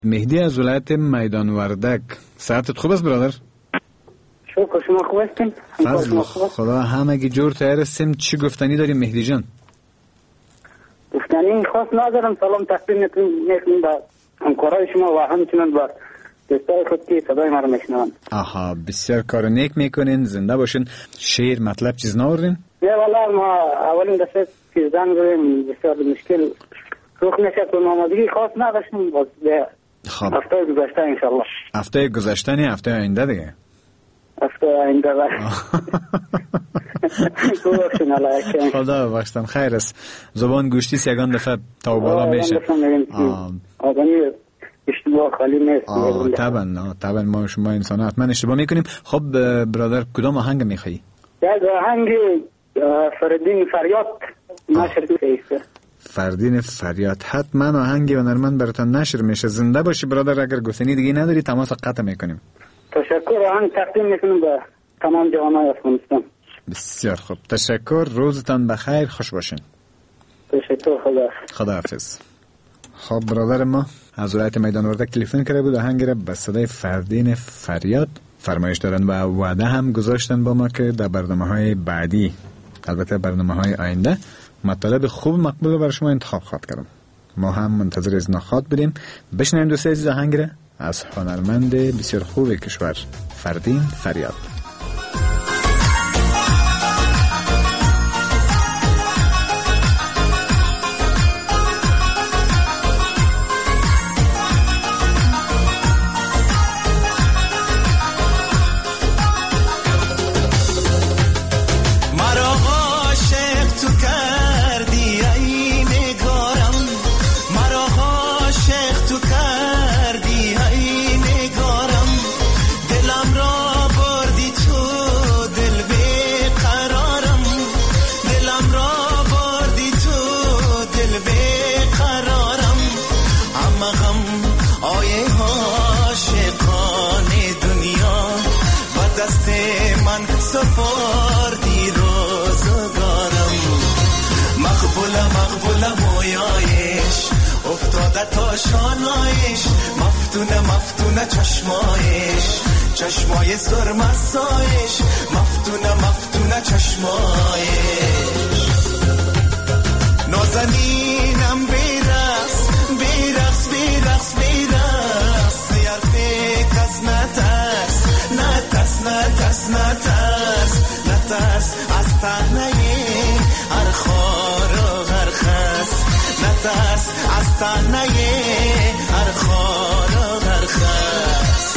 مهدی از ولایت میدان وردک. صحتت خوب است برادر؟ شکر، شما خوب هستین؟ فضل خدا همگی جور تیار هستیم. چی گفتنی داریم مهدی جان؟ گفتنی خاص ندارم. سلام تقدیم میکنم به همکارای شما و همچنین به دوستای خود که صدای ما رو میشنوند. آها، بسیار کار نیک میکنین، زنده باشین. شعر مطلب چیز ناوردین؟ نه والله ما اولین دفعه که زنگ زدیم بسیار مشکل روخ نشد و آمادگی خاص نداشتیم. باز خب هفته گذشته انشالله. هفته گذشته نه، هفته آینده دیگه. هفته آینده خدا بخشتن خیر است. زبان گوشتی سیگان دفعه تا بالا میشه. آدمی اشتباه خالی نیست. طبعا ما شما انسان حتما اشتباه میکنیم. خب برادر کدام آهنگ میخوایی؟ یک آهنگ فردین فریاد نشر میشه. فردین فریاد حتما آهنگی هنرمند براتون نشر میشه. زنده باشی برادر. اگر گفتنی دیگه نداری تماس قطع میکنیم. تشکر. آهنگ تقدیم میکنم به تمام جوانای افغانستان. بسیار خوب، تشکر. روزتان بخیر، خوش باشین. تشکر. خدا حافظ. خب برادر ما از ولایت میدان وردک تلفن کرده بود. آهنگ را به صدای فردین فریاد فرمایش دارن و وعده هم گذاشتن با ما که در برنامه‌های بعدی، البته برنامه‌های آینده، مطالب خوب مقبول برای شما انتخاب خواهد کردم. ما هم منتظر از نخواد بودیم. بشنویم دوستای عزیز آهنگ را از هنرمند بسیار خوب کشور فردین فریاد. شانایش مفتونه چشمای سرمستایش مفتونه چشمایش نازنینم بیرقص یرفه کس نترس از تنه هر خار و هر خس نترس از تنه هر خار و هر خس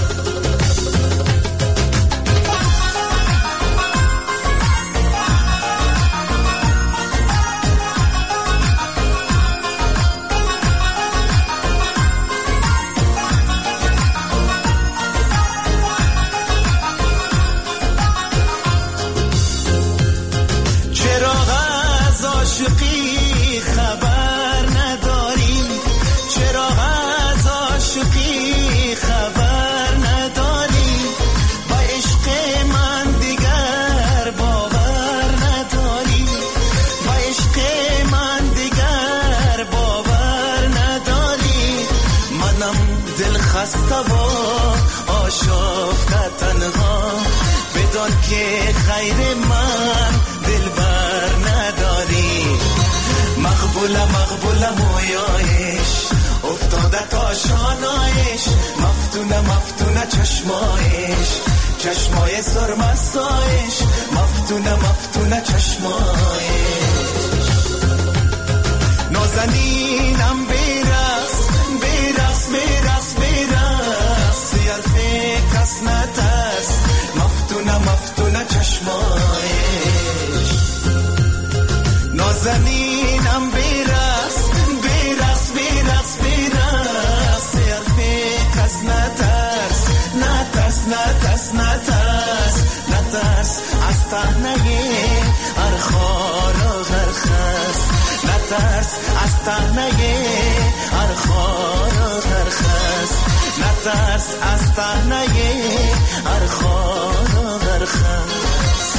که خیر من دلبر نداری مقبول مویایش افتاده تا شانایش مفتونه چشمای سرمستایش مفتونه چشمایش نازنینم بیرقص یرفه کس نترس مفتونه چشمایش نازنینم بیرقص یرفه کس نترس از تنه هر خار و هر خس نترس از تنه هر خار و هر خس نترس از تنه هر خار و هر خس.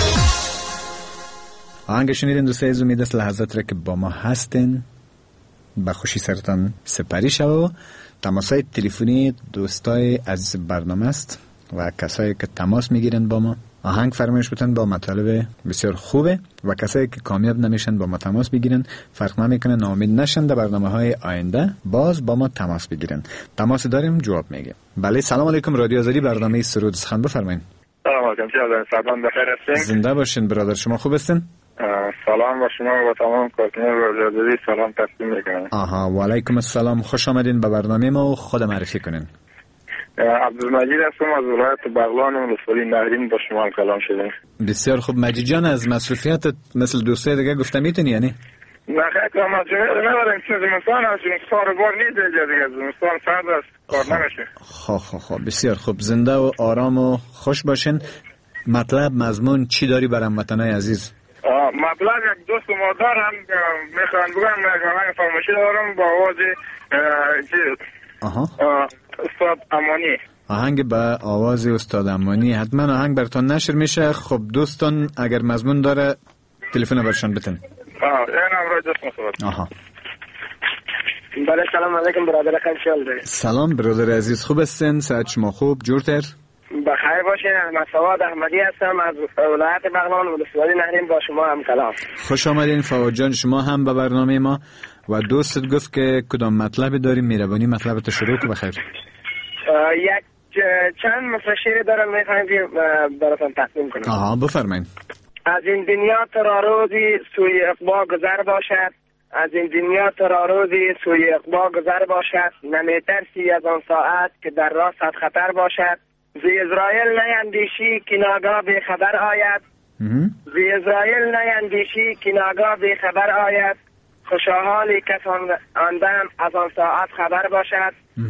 آهنگ شنیدین دوستای عزیز، امید است لحظات را که با ما هستین به خوشی سرتان سپری شود و تماسای تلفنی دوستای از برنامه است و کسایی که تماس میگیرن با ما آهنگ فرمایش بتن با مطالب بسیار خوبه و کسایی که کامیاب نمیشن با ما تماس بگیرن، فرق نمیکنه، ناامید نشن، در برنامه‌های آینده باز با ما تماس بگیرن. تماس داریم جواب میگیم. بله، سلام علیکم، رادیو آزادی، برنامه سرود سخن، بفرمایید. سلام علیکم، سلام بخیر هستین؟ زنده باشین برادر، شما خوب هستین؟ سلام با شما و تمام کارکنان رادیو آزادی سلام تقدیم میکنم. و علیکم السلام، خوش آمدین به برنامه ما و خود معرفی کنین. عبدالمجید هستم از ولایت بغلان و ولسوالی نهرین، با شما هم کلام شدیم. بسیار خوب. مجید جان، از مصروفیت مثل دوستای دیگه گفته میتونی یعنی؟ نه خیلی کلام از جمعه نداریم، چون زمستان هست، کار بار نیست دیگه، زمستان سرد است، کار نمیشه. خب بسیار خوب، زنده و آرام و خوش باشین. مطلب مضمون چی داری برای هموطنای عزیز؟ مطلب یک دوست ما دارم، میخوام بگم یک آهنگ فرمایشی دارم با آواز استاد امانی. آهنگ به آواز استاد امانی، حتما آهنگ براتون نشر میشه. خب دوستان اگر مضمون داره تلفن برشان بتن. این امروز دوست مصابت. بله، سلام علیکم برادر خیلی. سلام برادر عزیز، خوب هستین؟ صحت شما خوب؟ جورتر؟ بخیر باشین. احمد فواد احمدی هستم از ولایت بغلان و ولسوالی نهرین، با شما هم کلام. خوش آمدین فواد جان، شما هم به برنامه ما. و دوستت گفت که کدام مطلبی داریم، مهربانی مطلبت شروع کن. بخیر. یک چند مثل شعر دارم، میخوایم براتون تقدیم کنم. بفرمایید. از این دنیا تا روزی سوی اقبا گذر باشد، از این دنیا تا روزی سوی اقبا گذر باشد، نمیترسی از آن ساعت که در راه صد خطر باشد. زی اسرائیل نیندیشی که ناگاه بی خبر آید، زی اسرائیل نیندیشی که ناگاه بی خبر آید. خوشا حالی کس آن دم از آن ساعت خبر باشد.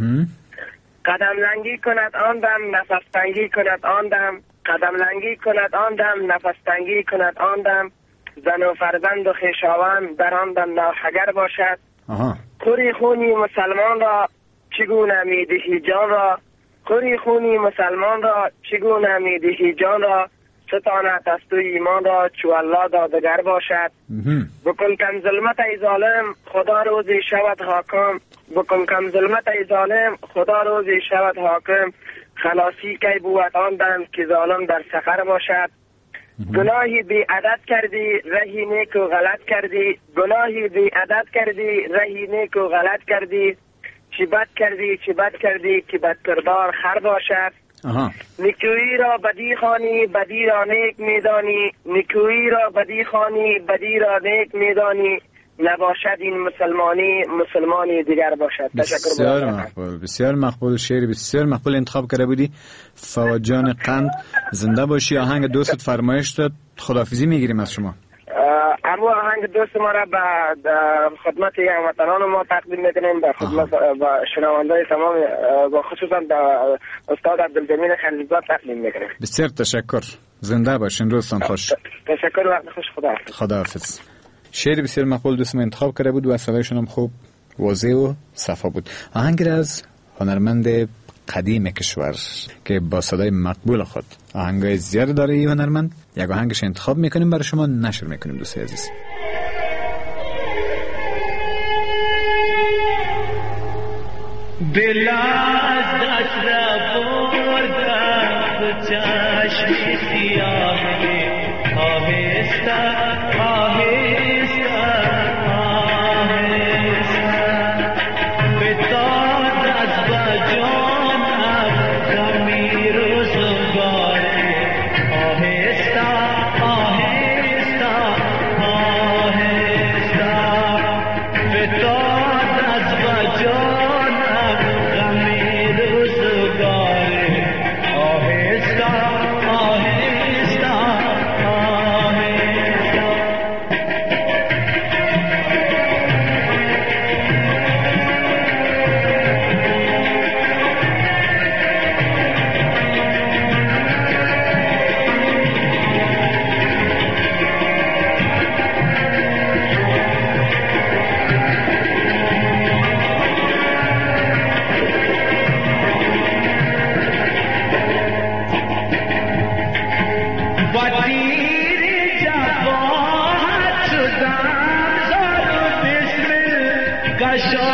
قدم لنگی کند آن دم، نفس تنگی کند آن دم، قدم لنگی کند آن دم، نفس تنگی کند آن دم. زن و فرزند و خویشاوند در آن دم ناخگر باشد. خوری خونی مسلمان را چگونه میدهی جان را، خوری خونی مسلمان را چگونه میدهی جان را. ستانت از تو ایمان را چو الله دادگر باشد. بکن کم ظلمت ای ظالم خدا روزی شود حاکم، بکن کم ظلمت ای ظالم خدا روزی شود حاکم. خلاصی کی بود آن دم که ظالم در سفر باشد. گناهی بی عدد کردی رهی نیک و غلط کردی، گناهی بی عدد کردی رهی نیک و غلط کردی. چی بد کردی که بد کردار خر باشد. نیکویی را بدی خوانی بدی را نیک میدانی، نیکویی را بدی خوانی بدی را نیک میدانی. نباشد این مسلمانی دیگر باشد. بسیار مقبول، بسیار مقبول، شعر بسیار مقبول انتخاب کرده بودی فواد جان قند. زنده باشی. آهنگ دوستت فرمایش داد، خداحافظی میگیریم از شما. اما آهنگ دوست ما را به خدمت هموطنان ما تقدیم میکنیم، به خدمت با شنوندای تمام، با خصوصا به استاد عبدالجمیل خلیلزاد تقدیم میکنیم. بسیار تشکر، زنده باشین، روزتان خوش. تشکر، وقت خوش، خداحافظ. شعر بسیار مقبول دوست ما انتخاب کرده بود و صدایشون هم خوب واضح و صفا بود. آهنگ از هنرمند قدیم کشور که با صدای مقبول خود آهنگای زیاد داره این هنرمند، یک آهنگش انتخاب میکنیم برای شما نشر میکنیم دوست عزیز. دل از دست را بردم تو چشم سیاه آهسته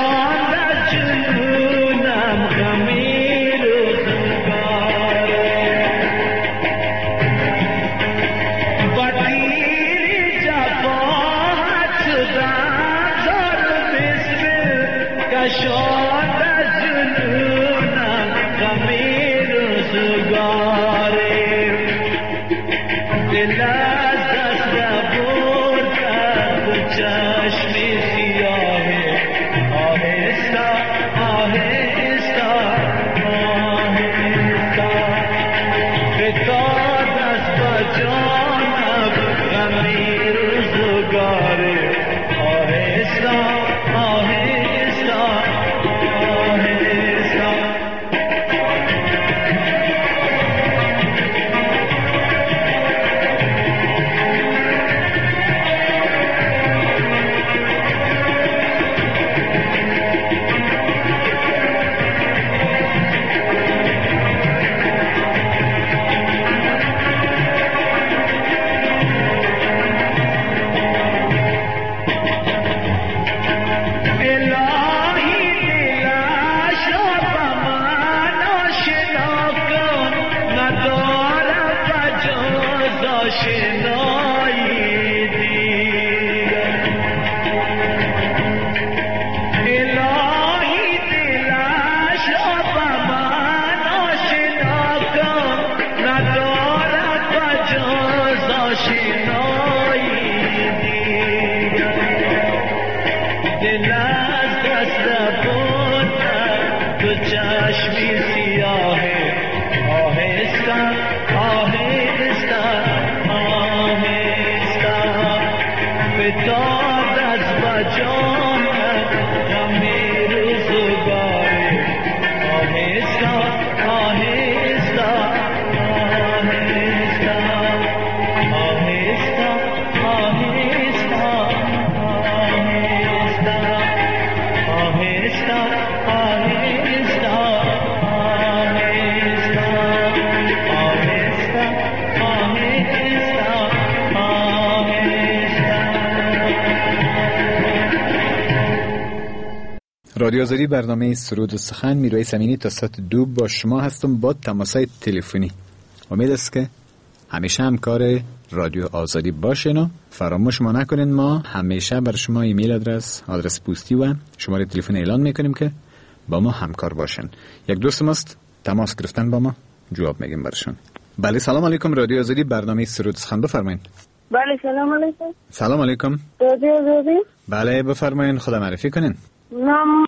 رادیو آزادی برنامه سرود و سخن میرواعی امینی تا ساعت 2 با شما هستم با تماسای تلفنی. امید است که همیشه همکار رادیو آزادی باشین و فراموش ما نکنین. ما همیشه بر شما ایمیل آدرس پستی و شماره تلفن اعلان میکنیم که با ما همکار باشین. یک دوست ماست تماس گرفتن با ما، جواب میگیم برشون. بله سلام علیکم، رادیو آزادی برنامه سرود و سخن، بفرمایید. بله سلام علیکم. سلام علیکم. رادیو آزادی. بله بفرمایید، خدا معرفی کنین. نام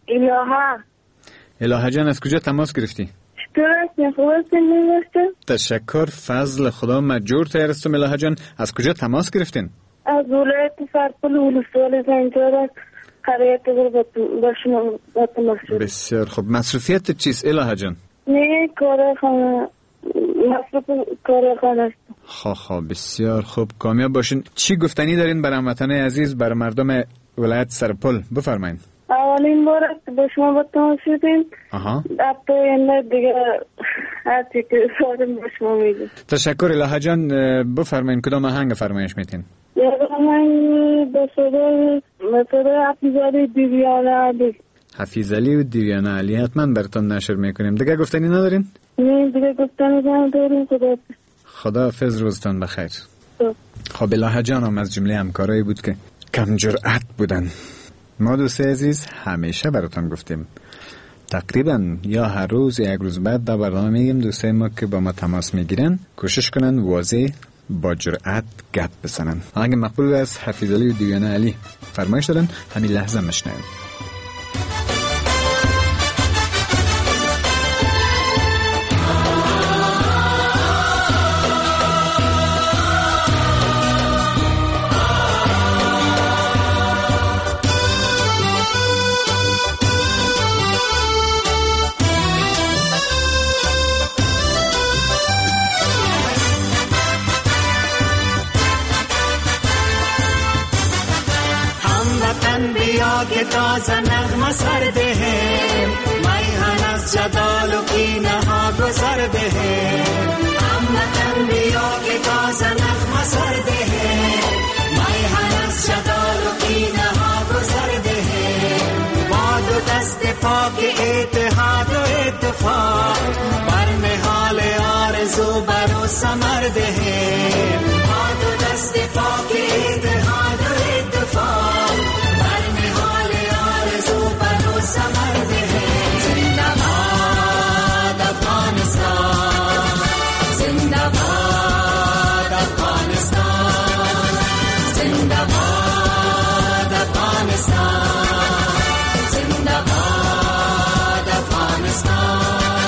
الهه. الهه جان از کجا تماس گرفتی؟ تشکر، فضل خدا مجور تیرستم. الهه جان از کجا تماس گرفتین؟ از ولایت سرپل ولسوالی زنجان قریه با شما تماس گرفتم. بسیار خوب. مصروفیت چیست الهه جان؟ نه کارخانه، مصروف کارخانه است. خب بسیار خوب، کامیاب باشین. چی گفتنی دارین برای هموطنان عزیز، برای مردم ولایت سرپل؟ بفرمایید. اولین بار با شما با تماس گرفتیم. حتی این دیگه هرچی که سوالم با شما میگم. تشکر الهه جان. بفرمایید کدام آهنگ فرمایش میتین؟ یه آهنگ به صدای حفیظعلی دیویانه علی. حفیظعلی و دیویانه علی حتما براتون نشر میکنیم. دیگه گفتنی ندارین؟ نه دیگه گفتنی نداریم. خداحافظ، روزتان بخیر. خب الهه جان هم از جمله همکارایی بود که کم جرأت بودن. ما دوست عزیز همیشه براتون گفتیم، تقریبا یا هر روز یا یک روز بعد در برنامه میگیم دوستای ما که با ما تماس میگیرن کوشش کنن واضح با جرأت گپ بزنن. آهنگ مقبول از حفیظعلی و دیویانه علی فرمایش دادن، همین لحظه مشنویم. که تازه نغمه سر ده میهن از جدال و کینه ها گذر ده هموطن بیا که تازه نغمه سر ده میهن از جدال و کینه ها گذر ده با ثمر دهیم با دو دست پاک اتحاد و اتفاق بر نهال آرزو بر و ثمر دهیم زنده باد افغانستان زنده باد افغانستان زنده باد افغانستان زنده باد افغانستان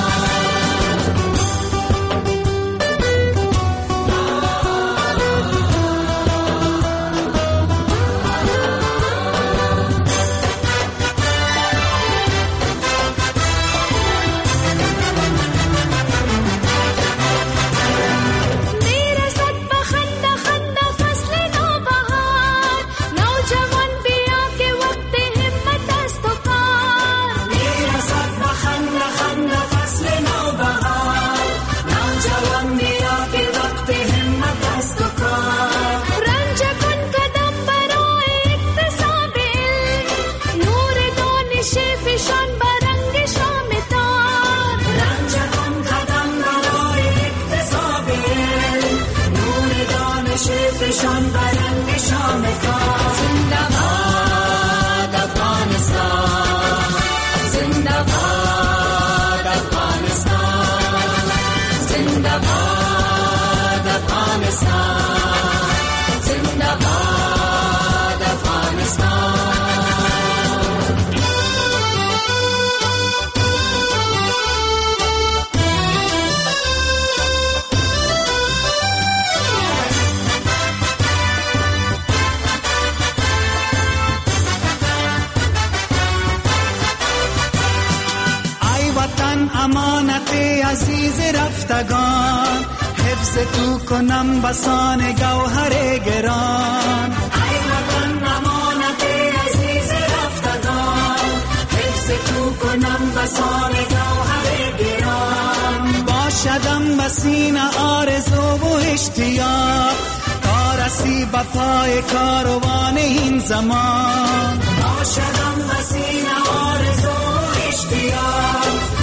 عزیز رفتگان حفظ تو کنم بسان گوهر گران ای وطن امانت عزیز رفتگان حفظ تو کنم بسان گوهر گران باشدم بسینه آرزو و اشتیاق تا رسی به پای کاروان این زمان باشدم بسینه آرزو و اشتیاق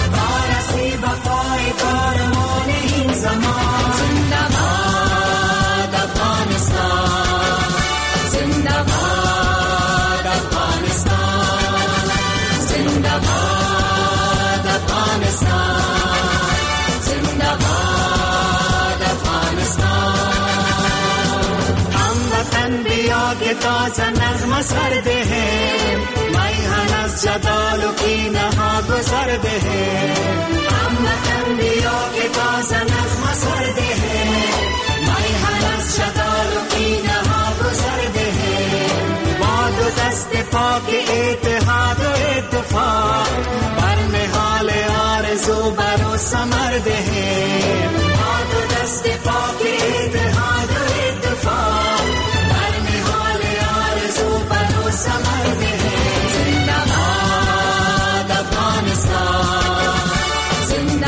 بپای کارمان این زمان زنده باد افغانستان زنده باد افغانستان زنده باد افغانستان زنده باد افغانستان هموطن بیا که تازه نغمه سر دهیم میهن از جدال و کینه ها گذر دهیم هموطن بیا که تازه نغمه سر دهیم میهن از جدال و کینه ها گذر دهیم با دو دست پاک اتحاد و اتفاق بر نهال آرزو بر و ثمر دهیم با دو دست پاک اتحاد و اتفاق بر نهال آرزو بر و ثمر دهیم زنده باد افغانستان زنده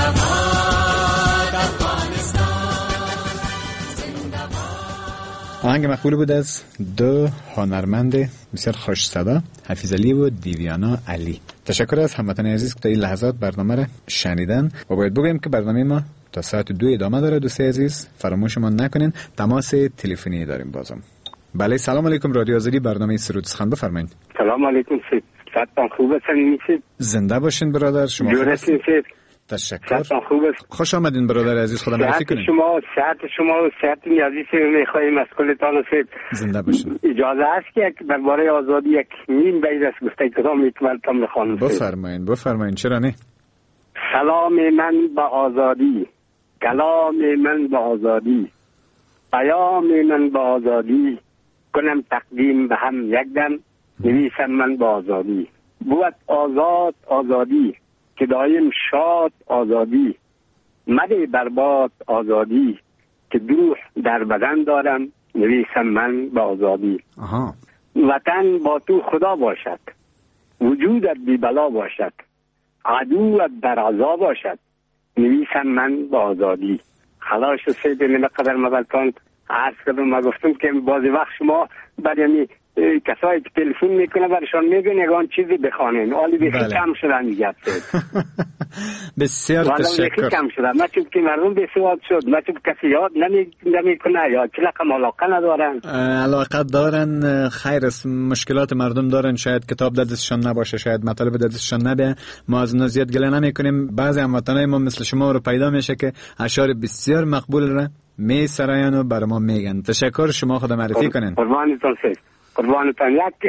باد افغانستان زنده باد. آهنگ مقبول بود از دو هنرمند بسیار خوش صدا، حفیظ علی و دیویانا علی. تشکر از هموطنان عزیز که تا این لحظات برنامه را شنیدن و باید بگویم که برنامه ما تا ساعت 2 ادامه داره. دوستای عزیز فراموش ما نکنین. تماس تلفنی داریم بازم. بله سلام علیکم رادیو آزادی، برنامه سرود سخن بفرمایید. سلام علیکم سید، صحتتان خوب است؟ زنده باشین برادر. شما جور هستین سید؟ تشکر. صحتتان خوب است؟ خوش آمدین برادر عزیز، خدا معرفی کنین. صحت شما و صحت عزیز میخواهیم از کلتان سید. زنده باشین. اجازه است که درباره آزادی یک نیم بیت از گفته کدام میتونم بخوانم؟ بفرمایین چرا نه. سلام من به آزادی، کلام من به آزادی، پیام من به آزادی، کنم تقدیم به هم یک دم، نویسم من به آزادی. بود آزاد آزادی که دایم شاد آزادی، مده برباد آزادی که دوح در بدن دارم، نویسم من به آزادی. وطن با تو خدا باشد، وجودت بی بلا باشد، عدوت در عذاب باشد، نویسم من به آزادی. خلاص سید من قدر مبلتان عرض کردم، ما گفتم که بعضی وقت شما برای کسایی که تلفن میکنه برشان میگن یگان چیزی بخوانین، حالی بیخی کم شدن دیگه. بسیار تشکر. کم شدن، ما چون که مردم بسواد شد، ما چون کسی یاد نمیکنه یا چه رقم علاقه ندارن. علاقه دارن، خیر است، مشکلات مردم دارن، شاید کتاب دستشان نباشه، شاید مطالب دستشان نبیه. ما از اونا زیاد گله نمیکنیم. بعضی هموطنای ما مثل شما رو پیدا میشه که اشعار بسیار مقبول را می سرایان و بر ما میگن. تشکر. شما خود معرفی کنین. قربانتون سید. قربانتون.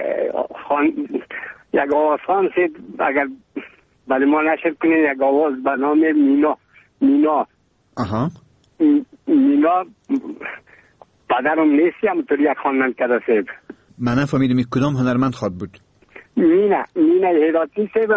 یک آواز خان سید اگر بله ما نشر کنین، یک آواز به نام مینا. آها. مینا پدرم نیستی، همونطور یک خواندن کرده سید. من نفهمیدم این کدام هنرمند خواد بود. مینا هیراتی سید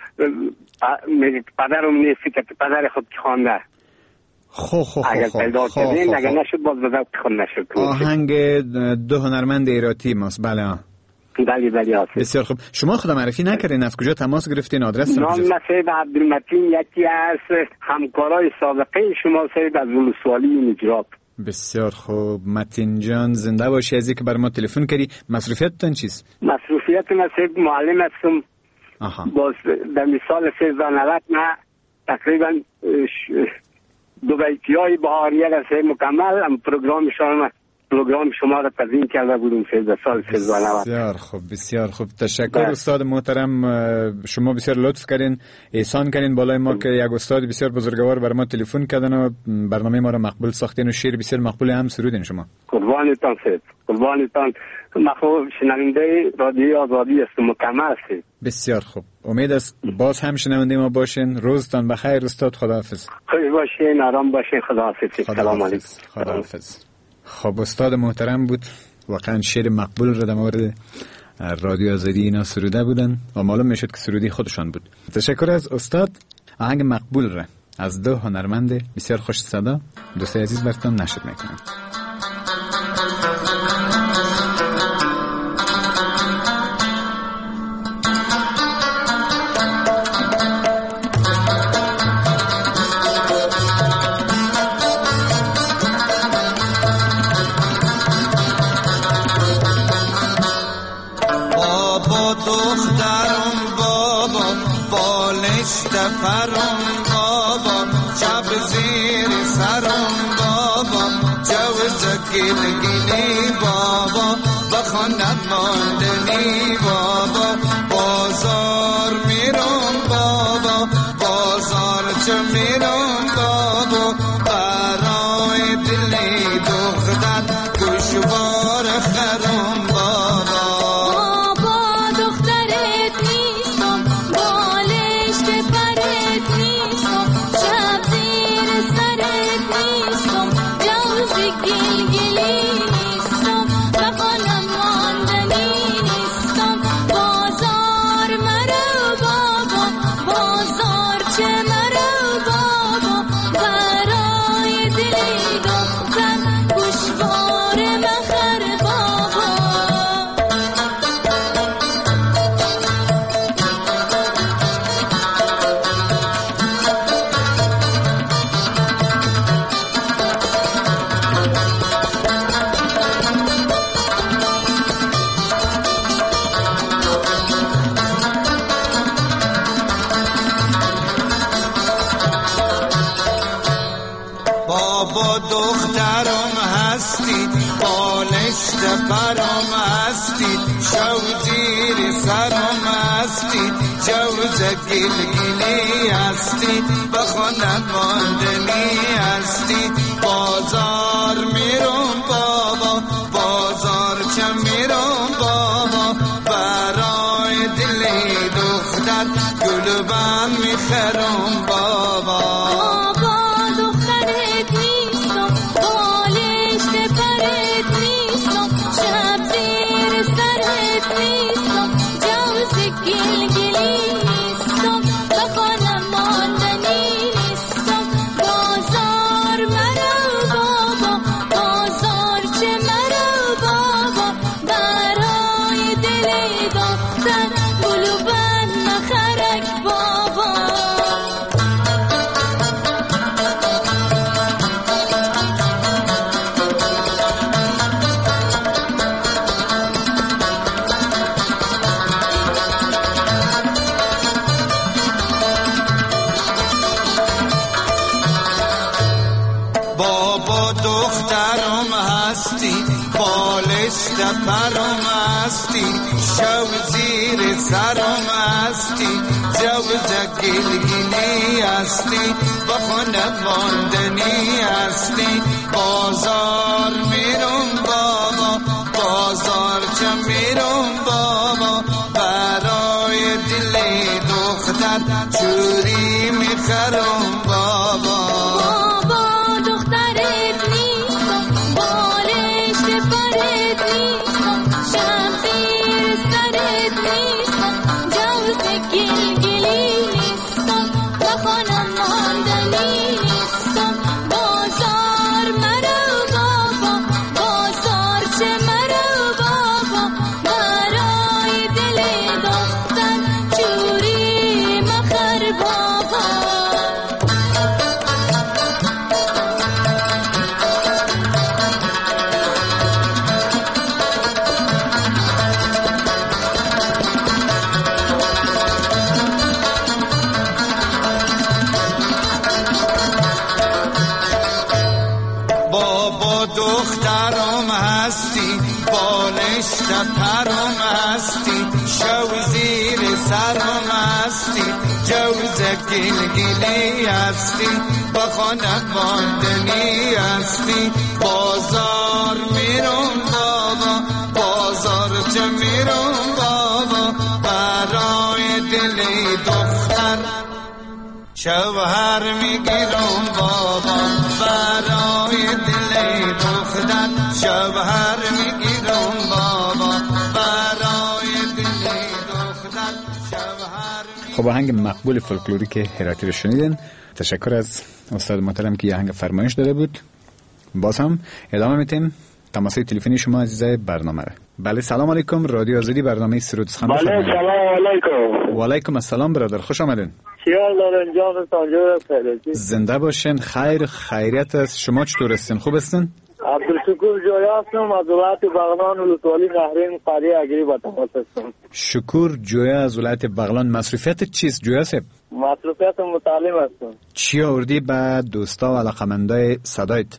پدرم نیستی که پدر خود خوانده. اگر پیدا کردین، اگر نشد باز بذار خود نشد. آهنگ دو هنرمند ایراتی ماست. بله. بله آسید. بسیار خوب. شما خود معرفی نکردین، از کجا تماس گرفتین؟ آدرس نام سید عبدالمتین، یکی از همکارای سابقه شما سید از ولسوالی نجراب. بسیار خوب. متین جان زنده باشی. از اینکه بر ما تلفن کردی. مصروفیتتون چیست؟ مصروفیت من سید معلم هستم. باز در مثال 1390 نه تقریبا دو بیتیای بهاریه رسه مکمل هم پروگرام شما را تقدیم کرده بودم در سال 1390. بسیار خوب. تشکر استاد محترم. شما بسیار لطف کردین، احسان کردین بالای ما که یک استاد بسیار بزرگوار بر ما تلفن کردن و برنامه ما را مقبول ساختین و شعر بسیار مقبول هم سرودین. شما قربانتان سید. قربانتان. من خوب شنونده رادیو آزادی است، مکمل سید. بسیار خوب. امید است باز هم شنونده ما باشین. روزتان بخیر استاد. خداحافظ. خوش باشین، آرام باشین. خداحافظ. سلام علیکم. خداحافظ. خب استاد محترم بود. واقعا شعر مقبول را در مورد رادیو آزادی اینا سروده بودن و معلوم میشد که سرودی خودشان بود. تشکر از استاد. آهنگ مقبول را از دو هنرمند بسیار خوش صدا دوستای عزیز براتون نشر میکنم. سفرم بابا شب زیر سرم بابا جوز گلگلی بابا بخوانم ماندنی بابا بازار میرم بابا بازار چه میرم بابا برای دلی دختر گوشوار خرم بابا دخترم هستی بالشت برم هستی شو زیر سرم هستی جوز گلگلی هستی بخونم ماندنی هستی بازار میرم بابا بازار چه میرم بابا برای دلی دختر گلبن میخرم بابا بالشت پرم هستی شو زیر سرم هستی جو گلگلی هستی با خونه ماندنی هستی بازار میرم بابا بازار چه میرم بابا برای دل دختر چوری میخرم بابا دخترم هستی بالشت پرم هستی شو زیر سرم هستی جوز گلگلی هستی با خانه ماندنی هستی بازار میرم بابا بازار چه میرم بابا برای دل دختر شوهر میگیرم بابا برای دل دختر شوهر میگیرم بابا برای دل دختر شوهر. خب آهنگ مقبول فولکلوری که هراتی رو شنیدین. تشکر از استاد محترم که آهنگ فرمایش داده بود. باز هم ادامه میتیم تماسی تلفنی شما عزیزای برنامه. بله سلام علیکم، رادیو آزادی برنامه سرودخوان. بله سلام علیکم. و علیکم السلام برادر، خوش آمدین. خیال دارن جان سانجور فردی. زنده باشین، خیر خیریت است. شما چطور هستین؟ خوب هستین؟ عبدالشکور جویا هستم از ولایت بغلان ولسوالی نهرین قریه اگری با تماس هستم. شکور جویا از ولایت بغلان. مصروفیت چیست جویا صاحب؟ مصروفیت متعلم هستم. چی آوردی به دوستا و علاقمندای صدایت؟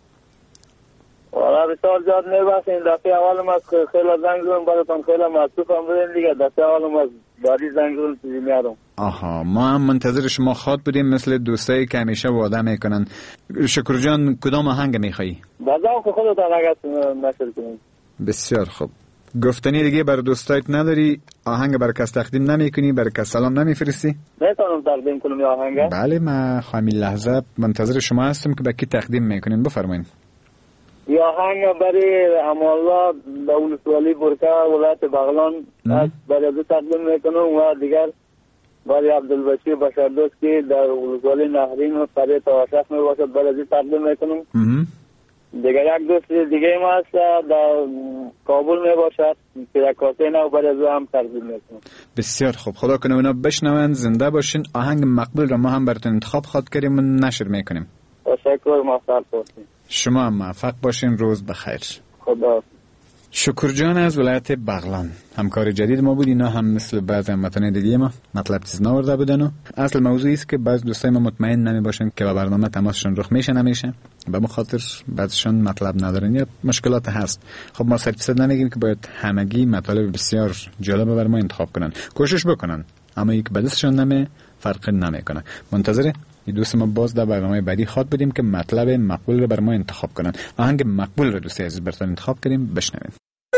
والا بسیار زیاد میبخشین. دفعه اولم از خیلی زنگ زدم براتون، خیلی مصروفم بودین دیگه. دفعه اولم از داری زنگ زدم چیزی میارم. آها، ما هم منتظر شما خواد بودیم مثل دوستایی که همیشه وعده میکنن. شکر جان کدام آهنگ میخوایی؟ بازم که خودتان اگه نشر کنید. بسیار خوب. گفتنی دیگه بر دوستایت نداری؟ آهنگ بر کس تقدیم نمیکنی؟ بر کس سلام نمیفرستی؟ میتونم تقدیم کنم یا آهنگ؟ بله، من همین لحظه منتظر شما هستم که به کی تقدیم میکنین. بفرمایید. یا آهنگ برای امالله ولسوالی برکه ولایت بغلان برای دو تقدیم میکنم و دیگر برای عبدالبشیر بشردوست که در ولسوالی نهرین و برای تواشق میباشد برای دو تقدیم میکنم. دیگر یک دوست دیگه ما هست در کابل میباشد که یک کاسه نو برای دو هم تقدیم میکنم. بسیار خوب، خدا کنه اونا بشنون. زنده باشین. آهنگ مقبول را ما هم براتون انتخاب خواد کردیم و نشر میکنیم. تشکر، موفق باشین. شما هم موفق باشین. روز بخیر. خدا. شکر جان از ولایت بغلان همکار جدید ما بود. اینا هم مثل بعضی هموطنان دیگه ما مطلب چیز نورده بودن و اصل موضوعی است که بعض دوستای ما مطمئن نمی باشن که با برنامه تماسشون رخ میشه نمیشه، به مخاطر بعضشون مطلب ندارن یا مشکلات هست. خب ما صرف نمیگیم که باید همگی مطالب بسیار جالب بر ما انتخاب کنن. کوشش بکنن، اما یک بدستشون نمی فرق نمیکنه. منتظر این دوست ما باز در برنامه بعدی خواد بدیم که مطلب مقبول رو بر ما انتخاب کنن. آهنگ مقبول رو دوستی عزیز براتون انتخاب کردیم، بشنویم.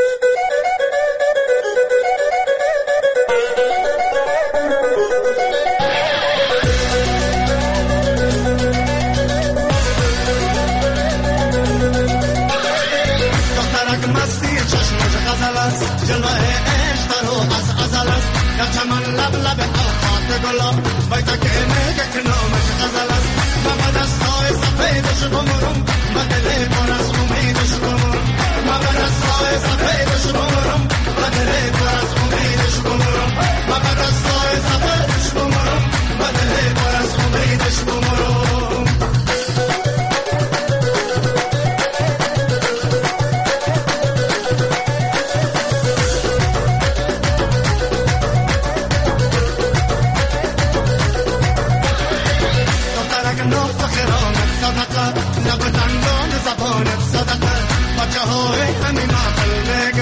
دخترک مستی چشمش غزل است، جلوه عشق رو از ازل است، در چمن لب لب آخات گلاب باید که میگه که نامش غزل است. و بعد از های سفیدش بمرم و دل پر از امیدش بمرم، و بعد از های سفیدش بمرم و دل پر از امیدش بمرم، و بعد از های سفیدش بمرم و دل پر از امیدش بمرم. نبودن زبانت صدقه بچه های همین عقل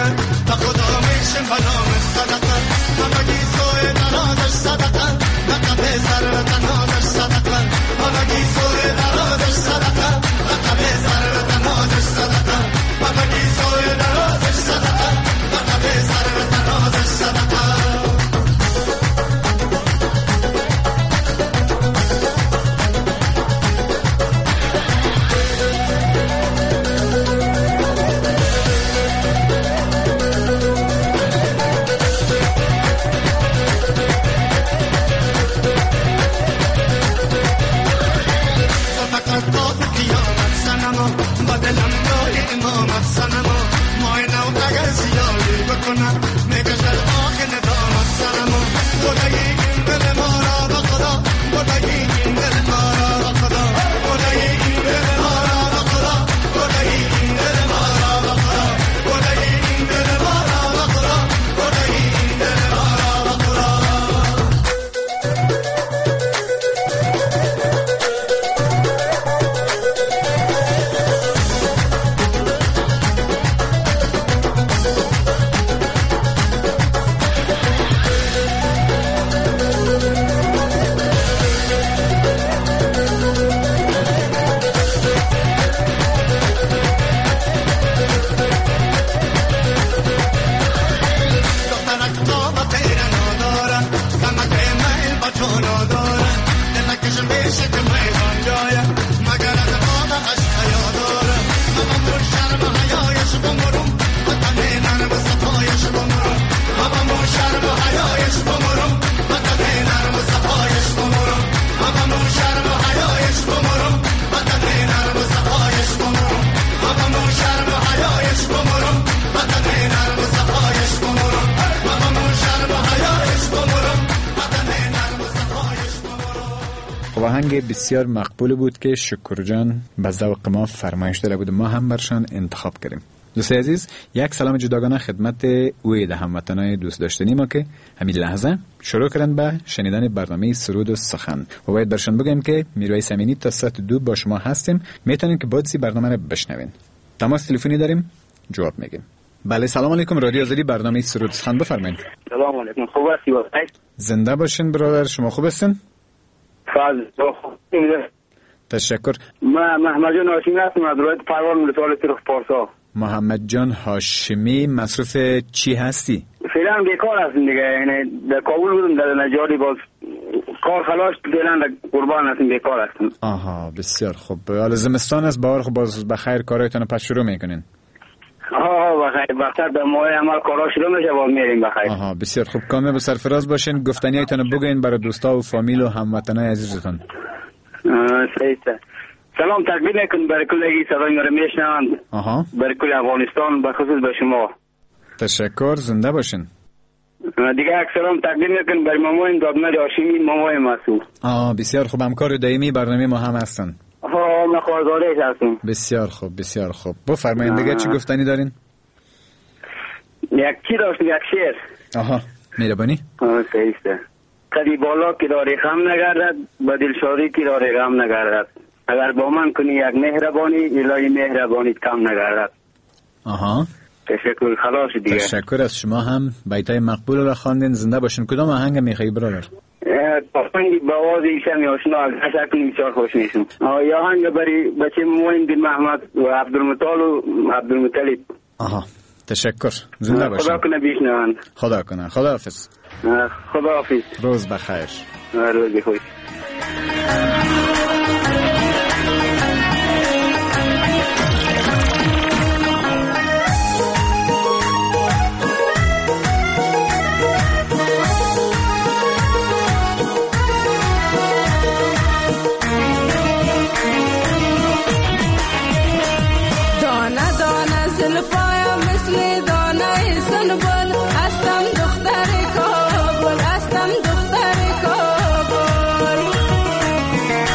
ندامت سنما مای نو اگر زیادی بکنم میکشد آخ ندامت سنما خدای این دل ما را به خدا خدای این دل ما را به خدا خدای این دل ما را به خدا خدای این دل ما را به خدا خدای این دل ما را به خدا خدای این دل ما را به خدا آهنگ بسیار مقبول بود که شکر جان به ذوق ما فرمایش داده بود، ما هم برشان انتخاب کردیم. دوستای عزیز، یک سلام جداگانه خدمت اوید هموطنای دوست داشتنی ما که همین لحظه شروع کردن به شنیدن برنامه سرود و سخن و باید برشان بگم که میرویس امینی تا ساعت 2 با شما هستیم، میتونین که بعدی برنامه رو بشنوین. تماس تلفنی داریم، جواب میگیم. بله، سلام علیکم، رادیو آزادی برنامه سرود و سخن، بفرمایید. سلام علیکم، خوب هستی؟ زنده باشین برادر، شما خوب هستین؟ تشکر. من محمد جان هاشمی هستم از ولایت پروان ولسوالی ترخ پارسا. محمد جان هاشمی، مصروف چی هستی؟ فعلا بیکار هستم دیگه، یعنی در کابل بودم، در نجاری باز کار خلاص فعلا قربان هستم، بیکار هستم. آها، بسیار خوب. حالا زمستان است، بهار خب باز بخیر کارایتون پس شروع میکنین؟ بخیر، بخیر در ماه عمل کارا شروع میشه، باز میریم بخیر. آها، بسیار خوب. کامل به سرفراز باشین، گفتنیایتون بگین برای دوستا و فامیل و هموطنای عزیزتون. صحیح. سلام تقدیم میکنم برای کلی صدای ما رو میشنوند. برای کل افغانستان، به خصوص به شما. تشکر، زنده باشین. دیگه یک سلام تقدیم میکنم برای مامای دادمد هاشمی، مامای مسعود. بسیار خوب، همکار دائمی برنامه ما هم هستن. من خواهرزاده‌اش هستم. بسیار خوب، بسیار خوب. بفرمایید دیگه چی گفتنی دارین؟ یک چی داشتم، یک شعر. مهربانی. صحیح است. کدی بالا که داری خم نگردد، با دلشاری که داری غم نگردد. اگر با من کنی یک مهربانی، الهی مهربانیت کم نگردد. تشکر، خلاص دیگه. تشکر از شما هم. بیتای مقبول رو خواندین، زنده باشین. کدام آهنگ میخوایی برادر؟ آهنگی با آواز ایشم آشنا از شکلی بسیار خوش میشم. یا آهنگ برای بچه موین بن محمد و عبدالمطلب. تشکر، زنده باشین. خدا کنه بیشنوند. خدا کنه. خداحافظ. خداحافظ. روز بخیر. روز بخیر. دختر کابل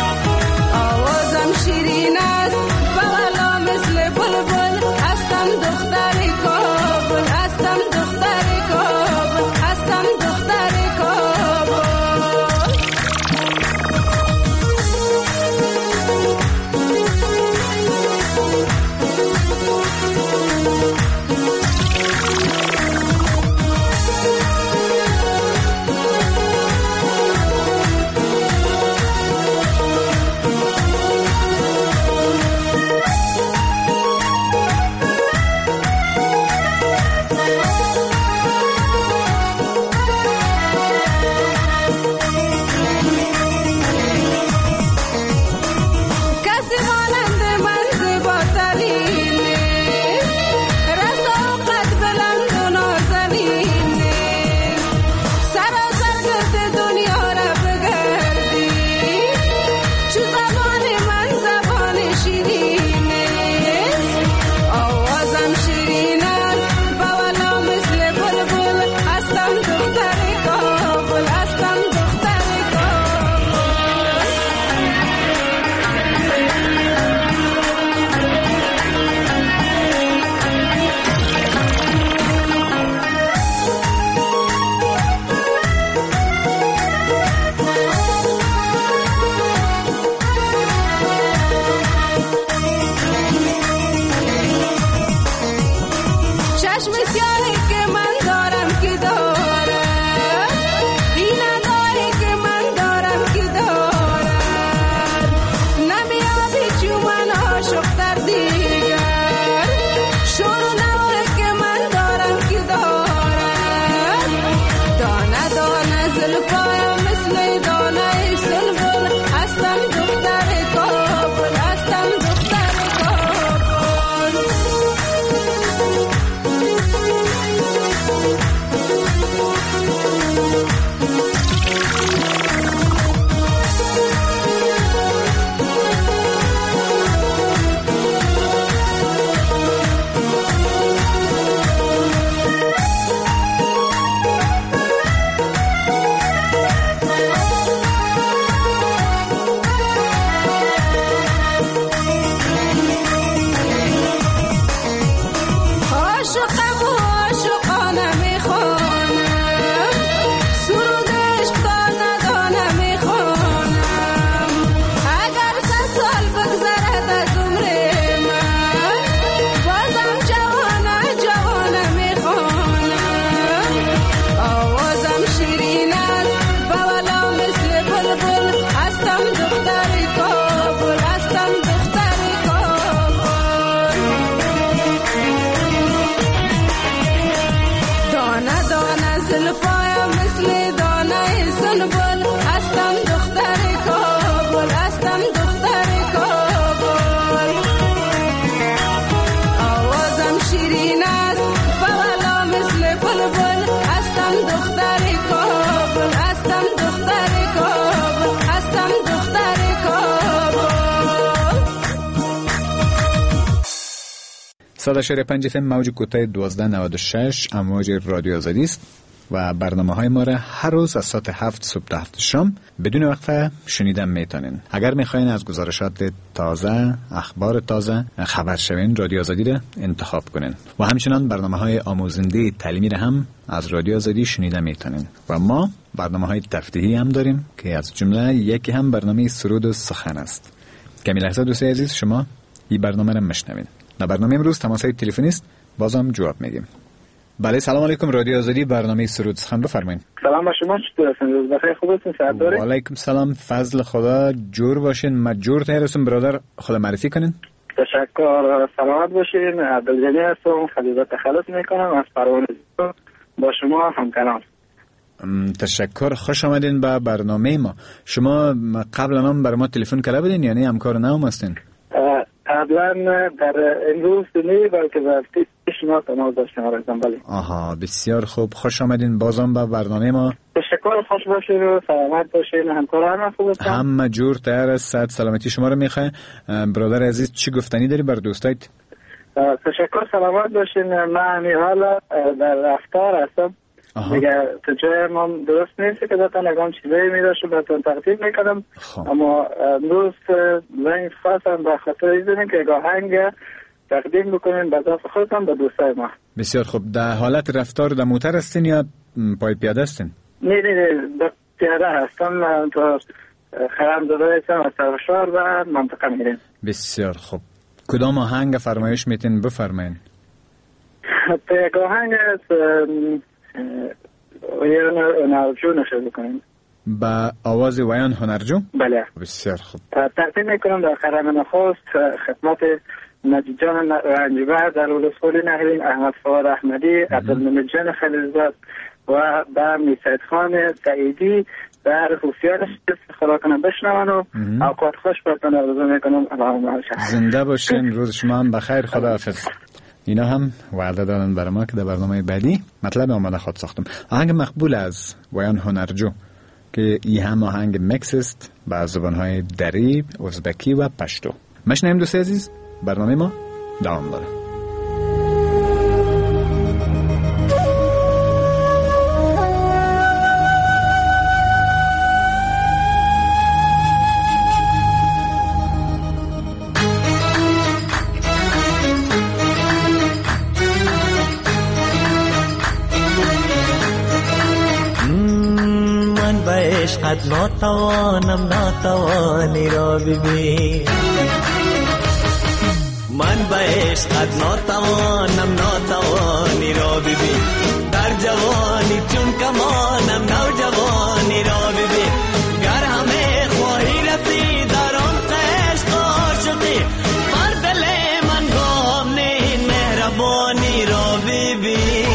صداشیر 5 FM موج کوتاه 1296 امواج رادیو آزادی است و برنامه‌های ما را هر روز از ساعت 7 صبح تا 7 شام بدون وقفه شنیدن میتونین. اگر میخواین از گزارشات تازه، اخبار تازه خبر شوین، رادیو آزادی را انتخاب کنین و همچنان برنامه‌های آموزنده تعلیمی را هم از رادیو آزادی شنیدن میتونین. و ما برنامه‌های تفریحی هم داریم که از جمله یکی هم برنامه سرود و سخن است. کمی لحظه دوستای عزیز شما این برنامه را میشنوین. در برنامه امروز تماس‌های تلفنی است، بازم جواب میدیم. بله سلام علیکم، رادیو آزادی، برنامه سرود سخن بفرمایید. سلام با شما، چطور هستین؟ روز بخیر، خوب هستین؟ صحت دارین؟ و علیکم سلام، فضل خدا، جور باشین، مجور تهر هستم برادر، خدا معرفی کنین. تشکر، سلامت باشین. عبدالجانی هستم، خدمت تخلص میکنم از پروانه، با شما همکاران. تشکر، خوش آمدین به برنامه ما. شما قبلا هم برای ما تلفن کرده بودین یعنی همکار نام هستین؟ قبلا در امروز نه بلکه در شما تماس داشتم رفتم. بله. آها بسیار خوب، خوش آمدین بازم به برنامه ما. تشکر، خوش باشین و سلامت باشین. همکاران خوب هستن؟ همه جور تیار است، صحت سلامتی شما رو میخواه. برادر عزیز چی گفتنی داری بر دوستایت؟ تشکر، سلامت باشین. من حالا در رفتار هستم دیگه، تو جای ما درست نیست که بتون اگه هم چیزایی میداشو بتون تقدیم میکنم. اما امروز لنگ خواستم به خاطر ایزنیم که اگه آهنگ تقدیم بکنین به ذات خودتان به دوستای ما. بسیار خوب. در حالت رفتار در موتر هستین یا پای پیاده هستین؟ نه در پیاده هستم. من تو خرم داده هستم از سرشار و منطقه میریم. بسیار خوب. کدام آهنگ فرمایش میتین بفرمایین؟ یک آهنگ ویان هنرجو نشد بکنیم. با آواز ویان هنرجو؟ بله. بسیار خوب. تقدیم میکنم در خرم نخست خدمت مجید جان رنجبر، در رسول نهرین، احمد فواد احمدی، عبدالمجید جان خلیلزاد و به میسید خان سعیدی در خوفیانش خدا کنم بشنون و اوقات خوش براتون آرزو میکنم. زنده باشین، روز شما هم بخیر، خدا حافظ. اینا هم وعده دادن برای ما که در برنامه بعدی مطلب آماده خود ساختم. آهنگ مقبول از ویان هنرجو که ای هم آهنگ مکس است با زبانهای دری، ازبکی و پشتو. مشنویم دوست عزیز، برنامه ما دوام داره. عشقت ناتوانی را ببین، من به عشقت ناتوانی را ببین، در جوانی چون کمانم نوجوانی را ببین، گر همه خواهی رفتی در آن عشق عاشقی، بر دل من گام نه مهربانی را ببین،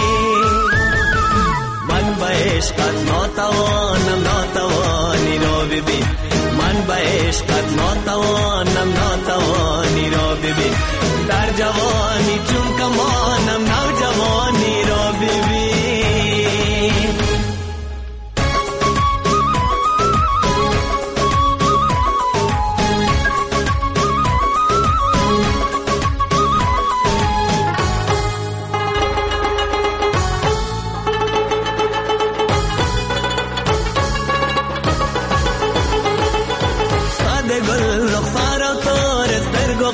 من به عشقت ناتوانی را ببین، من به عشقت ناتوانی را ببین، در جوانی چون کمانم نوجوانی را ببین.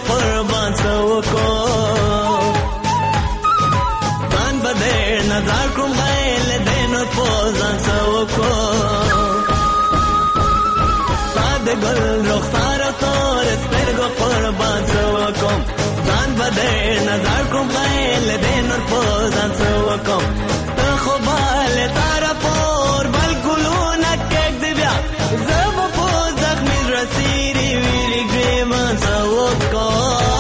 قربان سوکو من بدر نظر کم غیل دین پوزان سوکو ساده گل رخسار طور اسپرگو قربان سوکو من بدر نظر کم غیل دین پوزان سوکو تخبال طرفور بالگلو نکک دبیا زب پوزک میز رسیری ویری گریمان سوکو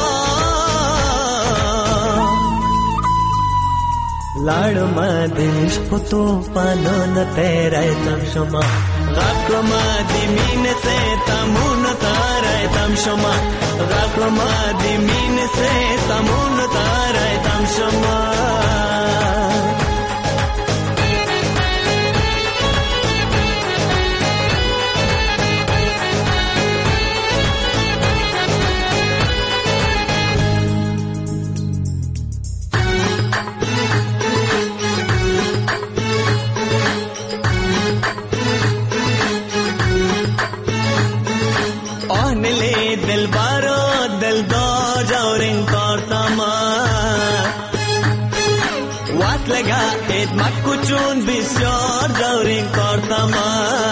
लाड़ मदिश पुतो पानो न तेरे तम शमा गाको मदिमीन से तमुन तारे तम शमा गाको मदिमीन से तमुन तारे तम शमा दिल बारो दिल दो जाउरिंग करतमा वाट लगा एद मकुचुन बिस्योर जाउरिंग करतमा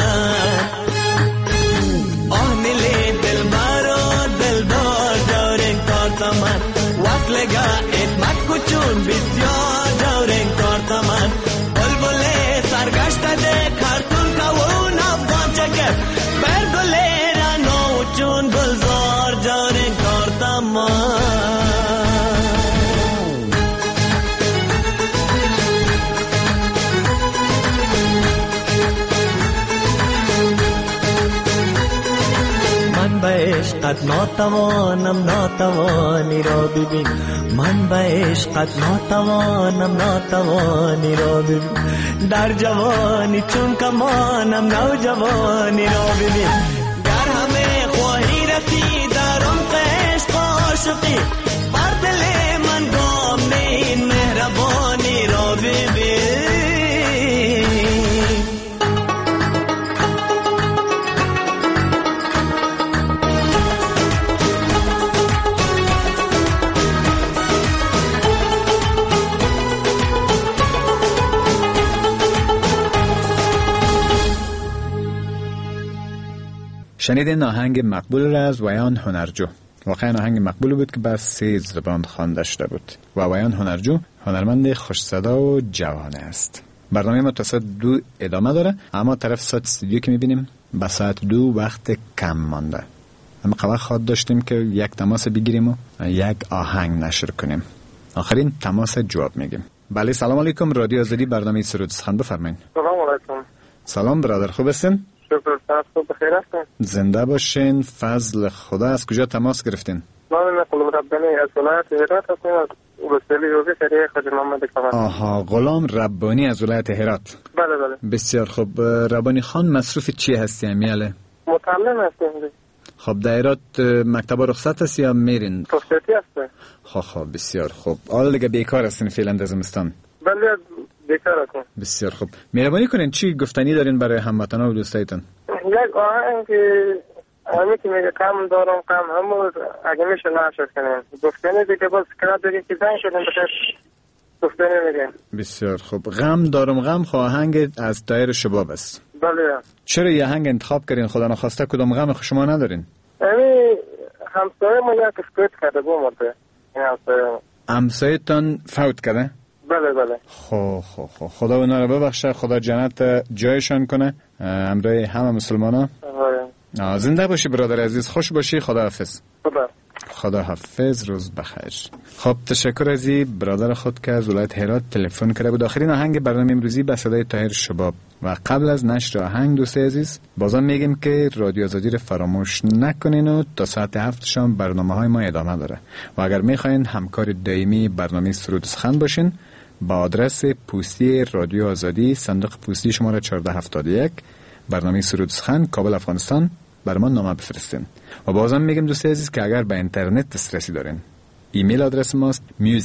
ओहनिले दिल बारो दिल दो जाउरिंग करतमा वाट लगा एद मकुचुन बिस्योर जाउरिंग करतमा बुलबुले सरगश्ता दे खारतुन का वो ना पहुंचे बेरगुले चुन गुलजार जाने करता मन बैश कद नौतवानम नौतवानी रो बिबिन मन बैश कद नौतवानम नौतवानी रो बिबिन डर जवानी चुन कमानम नौजवानी रो बिबिन हमें ख्वाही रखी दारुम कैश कोशुकी बदले मन गोम नहीं मेहरबानी रो बीबी شنیدین آهنگ مقبول را از ویان هنرجو. واقعا آهنگ مقبول بود که بر 3 زبان خوانده شده بود و ویان هنرجو هنرمند خوش صدا و جوان است. برنامه ما تا ساعت 2 ادامه داره، اما طرف ساعت استودیو که میبینیم به ساعت 2 وقت کم مانده. اما قبل خواهد داشتیم که یک تماس بگیریم و یک آهنگ نشر کنیم. آخرین تماس جواب میگیم. بله سلام علیکم، رادیو آزادی برنامه سرود سخن بفرمایید. سلام علیکم. سلام برادر، خوب هستین؟ شکر، صحت بخیر هستین؟ زنده باشین، فضل خدا. از کجا تماس گرفتین؟ من غلام ربانی از ولایت هرات هستم، از ولسوالی روزی شریعه خواجه محمد کمال. آها، غلام ربانی از ولایت هرات. بله بله. بسیار خوب. ربانی خان مصروف چی هستی امیاله؟ متعلم هستیم. خب در هرات مکتب رخصت هست یا میرین؟ رخصتی هست. خب بسیار خوب. حالا دیگه بیکار هستین فعلا در زمستان؟ بله بیکار هستم. بسیار خوب. مهربانی کنین چی گفتنی دارین برای هموطنان و دوستایتون؟ یک آهنگ همه که میگه کم دارم کم همون اگه میشه نشد کنیم گفتنی دیگه باز کرد دیگه که زن شدیم بخیر گفتنی میگه. بسیار خوب. غم دارم غم آهنگ از طاهر شباب است. بله. چرا یه آهنگ انتخاب کردین؟ خدا نخواسته کدام غم شما ندارین؟ همسایه ما یک فوت کرده بوده. همسایه تان فوت کرده؟ بله بله. خب خدا اونا رو ببخشه، خدا جنت جایشان کنه همراه همه مسلمانا. زنده باشی برادر عزیز، خوش باشی. خدا حافظ. خدا حافظ، روز بخیر. خب تشکر از برادر خود که از ولایت هرات تلفن کرده بود. آخرین آهنگ برنامه امروزی به صدای طاهر شباب. و قبل از نشر آهنگ دوست عزیز بازم میگیم که رادیو آزادی رو فراموش نکنین و تا ساعت 7 شام برنامه‌های ما ادامه داره. و اگر میخواین همکار دائمی برنامه سرود سخن باشین با آدرس پستی رادیو آزادی، صندوق پستی شماره 1471، برنامه سرود سخن، کابل افغانستان، بر ما نامه بفرستین. و بازم میگم دوست عزیز که اگر به اینترنت دسترسی دارین ایمیل آدرس ماست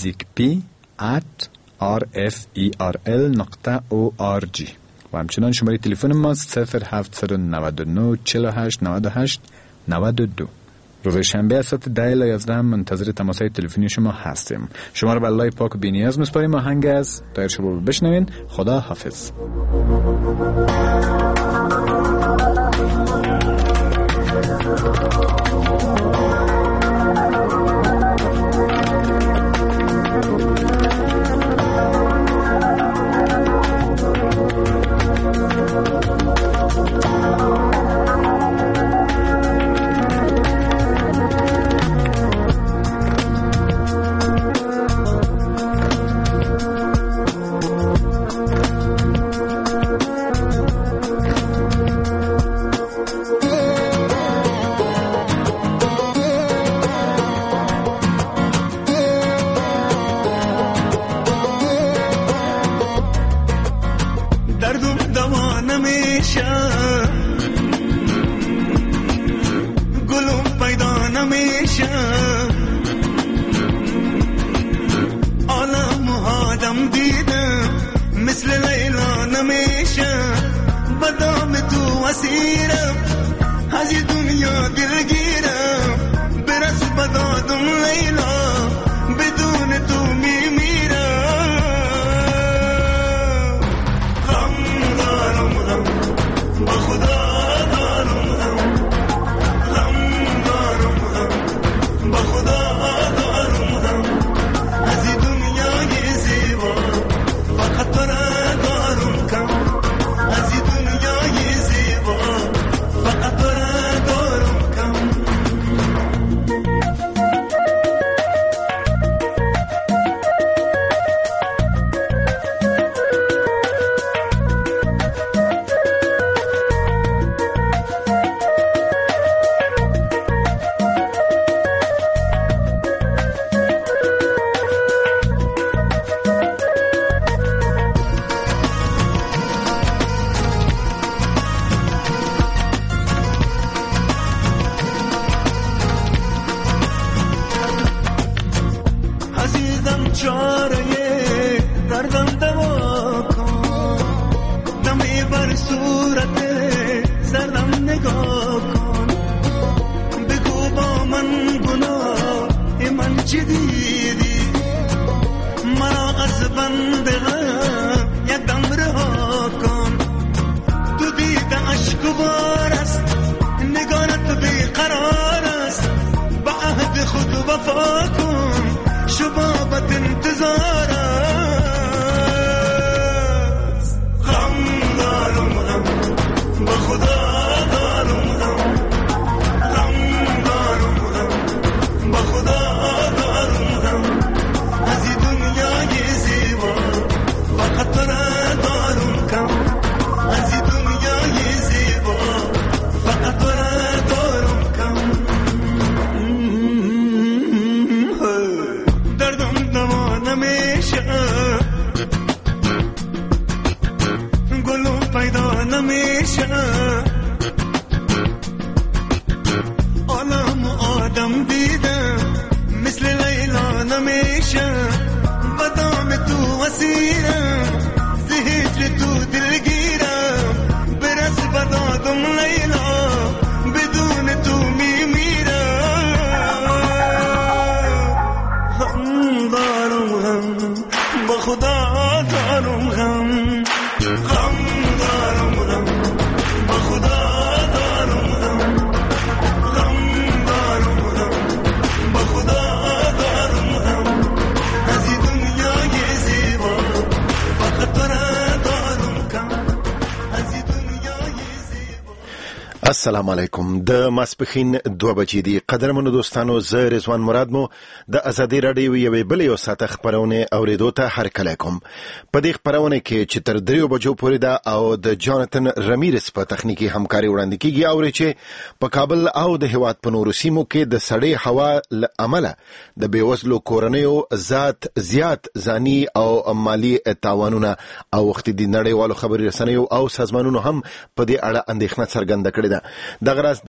musicp@rferl.org و همچنان شماره تلفن ماست 0799 48 98 92. روز شنبه از ساعت 10 تا 11 منتظر تماس‌های تلفنی شما هستیم. شما رو به الله پاک و بی‌نیاز می‌سپاریم. آهنگ از طاهر شبابی بشنوین. خدا حافظ. السلام علیکم. د ماسپخین 2 بجې دي. قدرمنو دوستانو، زه رضوان مراد مو د ازادي رادیو یوې بلې او ساته خبرونه اوریدو ته هرکلی کوم. په دې خبرونه کې چې تر 3 بجو پورې ده او د جانتن رمیرس په تخنیکی همکاري وړاندې کیږي، او چې په کابل او د هیواد په نورو سیمو کې د سړې هوا عمله د بیوزلو کورنیو ذات زیات ځاني او مالی تاوانونه او وخت د نړیوالو خبري رسنیو او سازمانونو هم په دې اړه اندېښنه څرګنده کړې ده. دغه راز